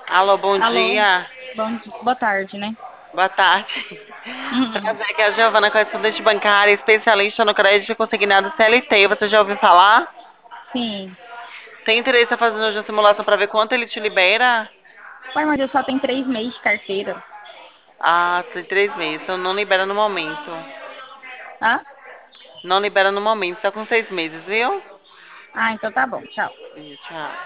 Alô, bom Alô, dia. boa tarde, né? Boa tarde. Hum, Prazer, aqui é a Giovana, correspondente bancária, especialista no crédito consignado CLT. Você já ouviu falar? sim. Tem interesse em fazer hoje uma simulação para ver quanto ele te libera? Ué, mas eu só tenho 3 meses de carteira. Ah, tem 3 meses, então não libera no momento. Ah? Não libera no momento, só com 6 meses, viu? Ah, então tá bom, tchau. Tchau.